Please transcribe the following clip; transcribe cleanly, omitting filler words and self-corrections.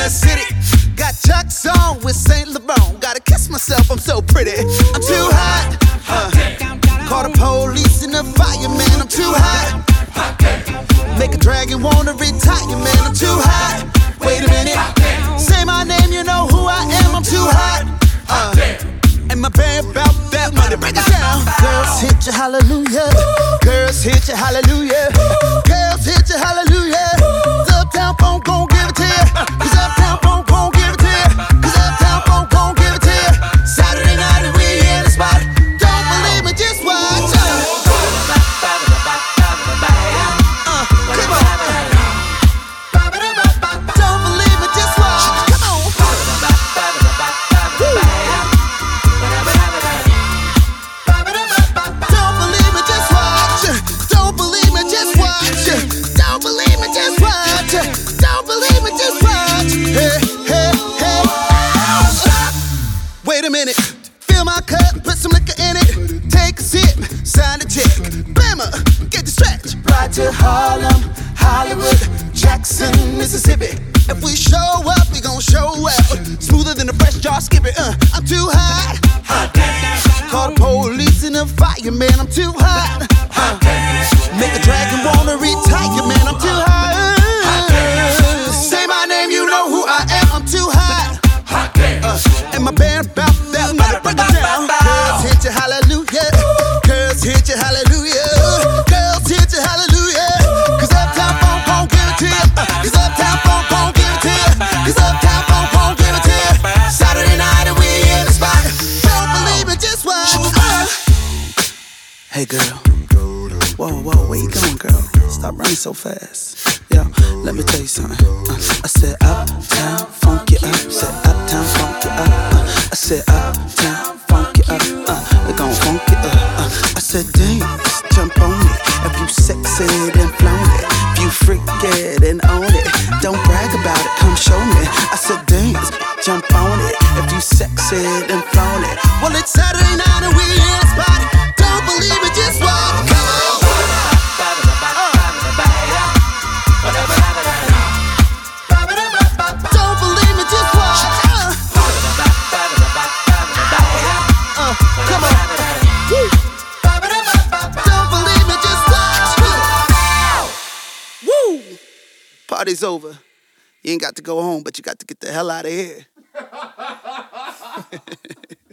the city. Got Chuck's on with Saint Laurent. Gotta kiss myself, I'm so pretty. I'm too hot. Call the police and the fireman. I'm too hot. Make a dragon wanna retire, man. I'm too hot. Wait a minute. Say my name, you know who I am. I'm too hot. And my band bout that money. Break it down. Girls hit you, hallelujah. Girls hit you, hallelujah. Girls hit you, hallelujah. Uptown phone gon' give it to you. Cause Uptown phone gon' give it to you. Cause Uptown phone gon' give it to you. Saturday night and we in the spot. Don't believe me, just watch. Don't believe me, just watch. Come on. Don't believe me, just watch. Don't believe me, just watch. Don't believe me, just watch. Don't believe me, just watch. Hey, hey, hey. Wait a minute. Fill my cup, put some liquor in it. Take a sip, sign the check. Bama, get the stretch. Ride to Harlem, Hollywood, Jackson, Mississippi. If we show up, we gon' show out. Smoother than a fresh jar, skip it. I'm too hot. Call the police and the fireman. I'm too hot. Make a dragon wanna retire, man. I'm too hot. Say my name, you know who I am. I'm too hot. And my band bout that money. Break it down. Girls hit you, hallelujah. Girls hit you, hallelujah. Girls hit you, hallelujah. Cause Uptown phone gon' give it to you. Cause Uptown phone gon' give it to you. Cause Uptown phone gon' give it to you. Saturday night and we in the spot. Don't believe it, just watch. Hey girl. Whoa, whoa, where you going, girl? Stop running so fast. Yo, let me tell you something. I said Uptown, funk it up. Said Uptown, funk it up. I said Uptown, funk it up. We gon' funk it up. I said dance, jump on it. If you sexy, then flown it. If you freak it, then own it. Don't brag about it, come show me. I said dance, jump on it. If you sexy, then flown it. Well, it's Saturday night and we in the spot. Don't believe it, just walk. Come on. Don't believe me, just watch. Come on. Don't believe me, just watch. Woo! Party's over. You ain't got to go home, but you got to get the hell out of here.